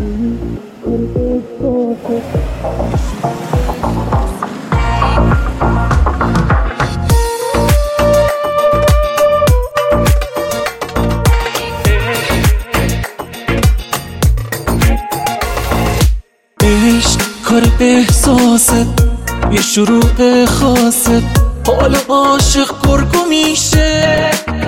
کار احساست یه شروع خاصه، حال عاشق گرگو میشه،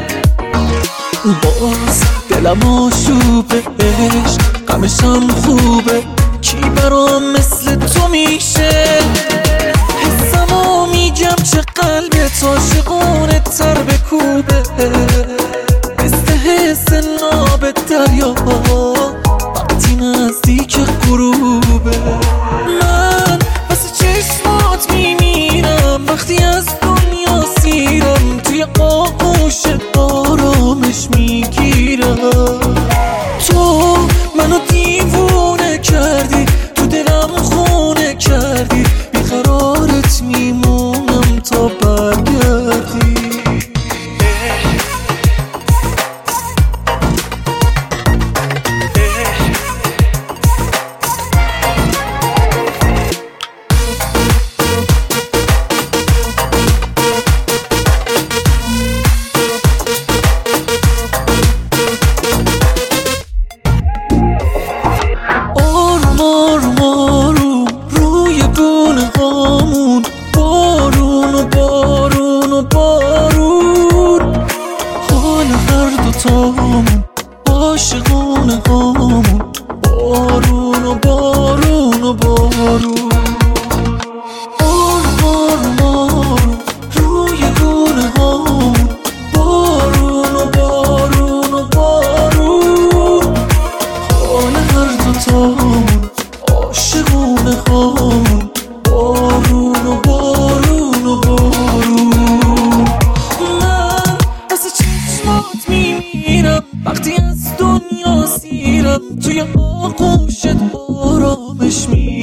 باز دلم آشوبه، عشق غمشم خوبه، کی برام مثل تو میشه؟ حسمو میگم چه قلبت عاشقونه تر بکوبه، مثل حس ناب دریا وقتی نزدیک غروبه. من واسه چشمات میمیرم وقتی از دنیا سیرم، توی آغوش آرامش میگیرم. تو منو دیوونه کردی، تو دلم خونه کردی، بیقرارت میمونم تا برگردی. عاشقونه هامون، بارون و بارون و بارون، آروم آروم روی گونه هامون، بارون و بارون و بارون، حال هر دوتامون عاشقونه هامون، بارون و بارون و بارون. من واسه چشمات میمیرم وقتی از دنیا سیرم، توی آغوشت آرامش میگیرم.